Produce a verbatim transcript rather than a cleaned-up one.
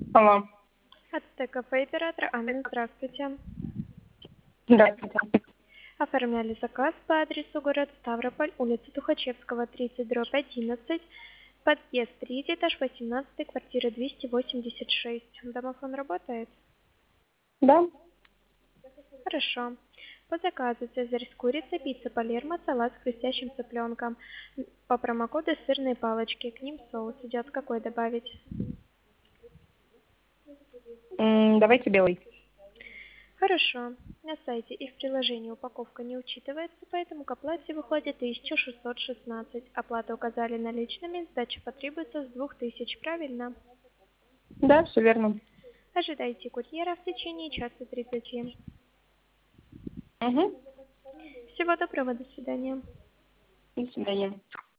Алло. АЦТ кафе оператор Анна, здравствуйте. Здравствуйте. Оформляли заказ по адресу город Ставрополь, улица Тухачевского, тридцать, дробь одиннадцать, подъезд третий, этаж восемнадцатый, квартира двести восемьдесят шесть. Домофон работает? Да? Хорошо. По заказу цезарь с курицей, пицца Палермо, салат с хрустящим цыпленком. По промокоду сырные палочки. К ним соус идет. Какой добавить? М, давайте белый. Хорошо. На сайте и в приложении упаковка не учитывается, поэтому к оплате выходит тысяча шестьсот шестнадцать. Оплату указали наличными, сдача потребуется с двух тысяч, правильно? Да, все верно. Ожидайте курьера в течение часа тридцати. Угу. Всего доброго, до свидания. До свидания.